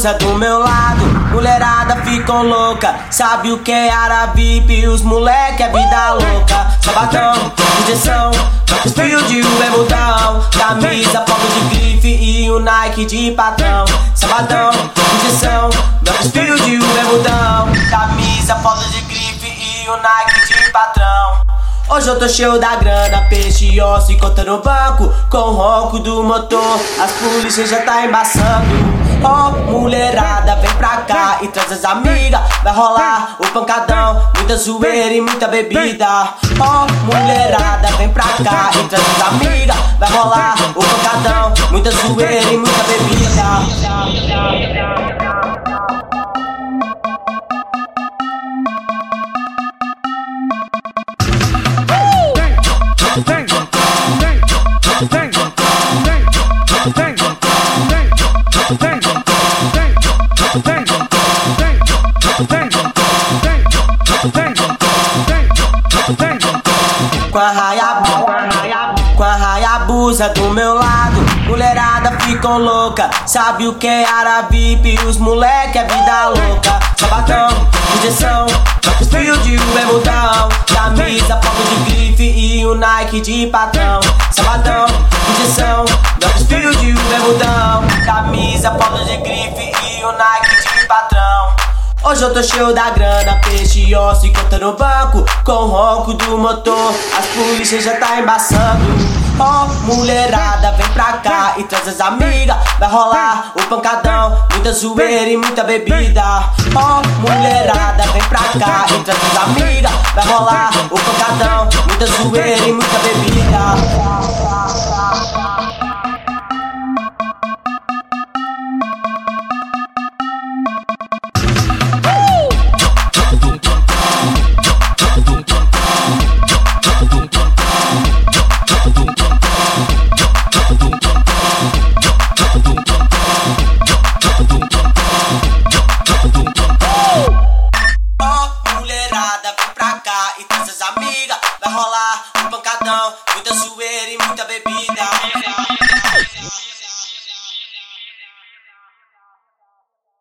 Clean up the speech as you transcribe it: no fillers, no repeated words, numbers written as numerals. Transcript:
abusa do meu lado, mulherada ficam louca. Sabe o que é área VIP? Os moleque é vida louca. Sabadão, injeção, fio de bermudão, camisa, fogo de grife e o Nike de patrão. Sabadão, injeção, fio de bermudão, camisa, fogo de grife e o Nike de patrão. Hoje eu tô cheio da grana, peixe, osso e conta no banco. Com o ronco do motor, as polícias já tá embaçando. Oh, mulherada, vem pra cá e traz as amigas. Vai rolar o pancadão, muita zoeira e muita bebida. Oh, mulherada, vem pra cá e traz as amigas. Vai rolar o pancadão, muita zoeira e muita bebida. Com a Hayabusa do meu lado, mulherada ficam louca. Sabe o que é área VIP? Os moleque é vida louca. Sabadão, injeção, fio de bermudão, camisa, fogo de grife e o Nike de patrão. Sabadão, injeção, fio de bermudão, camisa, fogo de grife e o Nike de patrão. Hoje eu tô cheio da grana, peixe, osso e conta no banco. Com o ronco do motor, as polícias já tá embaçando. Oh, mulherada, vem pra cá e traz as amigas. Vai rolar o pancadão, muita zoeira e muita bebida. Oh, mulherada, vem pra cá e traz as amigas. Vai rolar o pancadão, muita zoeira e muita bebida.